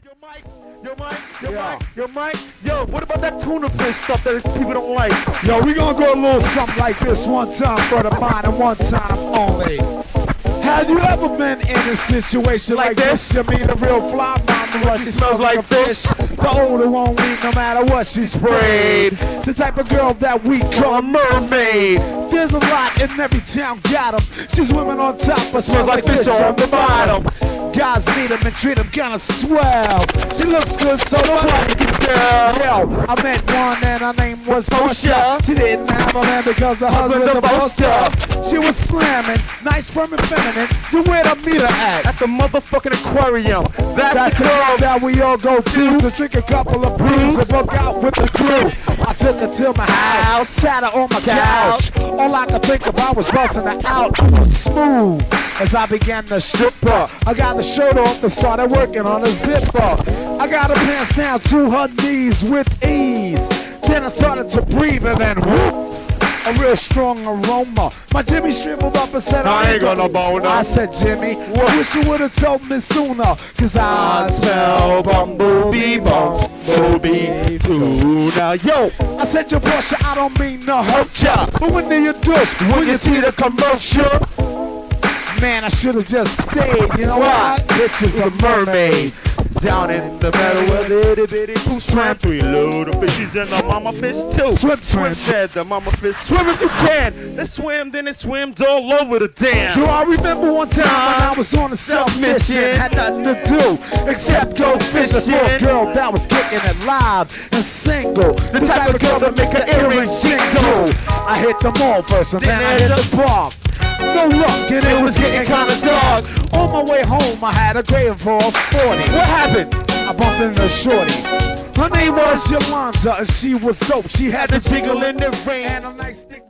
Yo, Mike. Yo, what about that tuna fish stuff that people don't like? Yo, we gonna go a little something like this one time for the mind and one time only. Have you ever been in a situation like this? You mean a real fly mama, but she smells like fish. The older won't leave no matter what she sprayed. The type of girl that we call a mermaid. There's a lot in every town, got 'em. She's swimming on top, but smells like fish on the bottom. Guys meet 'em and treat 'em kinda swell. She looks good, so nobody can tell. Yo, I met one and her name was Portia. She didn't have a man because her husband was a buster. She was slamming, nice, firm, and feminine. You where to meet her at the motherfucking aquarium. That's the girl that we all go to drink a couple of brews and work out with the crew. I took her to my house, sat her on my couch. All I could think about was busting her out. Smooth as I began to strip her. I got the shirt off and started working on a zipper. I got her pants down to her knees with ease. Then I started to breathe and then whoop, a real strong aroma. My Jimmy shriveled up and said, I ain't gonna boner. I said, Jimmy, I wish you would've told me sooner, cause I smell bumblebee tuna. Yo, I said, your Portia, I don't mean to hurt ya, but when do you douche? When you see the commercial? Man, I should've just stayed, you know what? Bitch is a mermaid. Down in the meadow where the itty bitty poo swam. 3 little fishies and the mama fish too. Swim, said the mama fish. Swim if you can. They swim, then it swims all over the dam. Yo, I remember one time when I was on a self-mission. Had nothing to do except go fishing for a girl that was kicking it live and single. The type of girl that make her earrings jingle. I hit the mall first and then I hit the park. No luck, and it was getting kinda dark. On my way home, I had a grave for 40. What happened? I bumped into a shorty. Her name was Yolanda, and she was dope. She had the jiggle in the rain and a nice thick